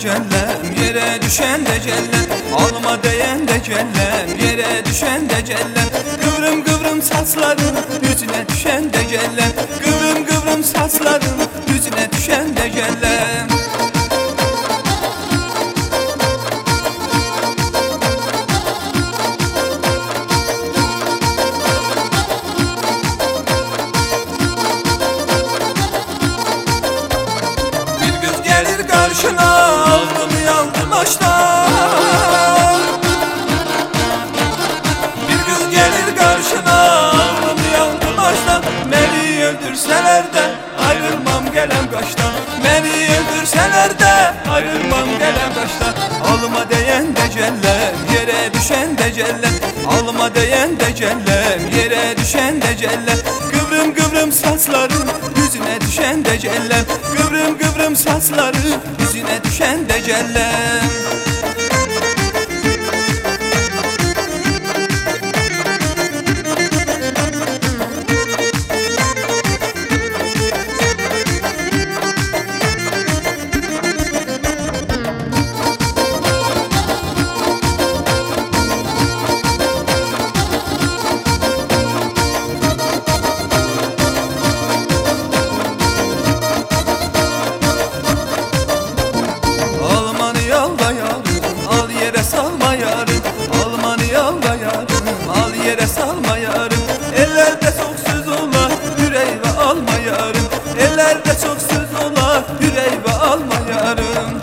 cellem, yere düşen de cellem. Alma değen de cellem, yere düşen de cellem. Kıvrım kıvrım saçların yüzüne düşen de cellem. Kıvrım kıvrım saçların yüzüne düşen de cellem. Karşına aldım yandım aşktan. Bir kız gelir karşına aldım yandım aşktan. Beni öldürseler de ayrılmam gelen kaştan. Beni öldürseler de ayrılmam gelen kaştan. Alma değen de cellem, yere düşen de cellem. Alma değen de cellem, yere düşen de cellem. Kıvrım kıvrım saçların yüzüne düşen de cellem. Kıvrım kıvrım saçları yüzüne düşen de cellem. Al yere salma yarım, Almanı yalda yarım, al yere salma yarım. Ellerde çok söz ola, yüreğime alma yarım. Ellerde çok söz ola, yüreğime alma yarım.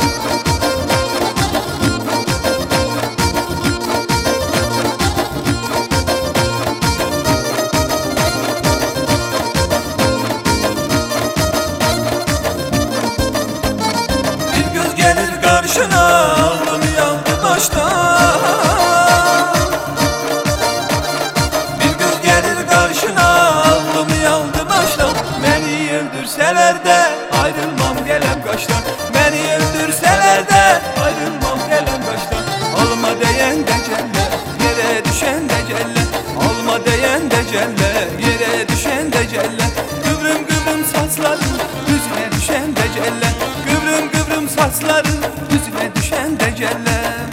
Bir göz gelir karşına, bir kız gelir karşına aldım yandım aşktan. Beni öldürseler de ayrılmam gelen kaştan. Beni öldürseler de ayrılmam gelen kaştan. Alma değen de cellem, yere düşen de cellem. Alma değen de cellem, yere düşen de cellem. Kıvrım kıvrım saçların yüzüne düşen de cellem. Kıvrım kıvrım saçların yüzüne düşen de cellem.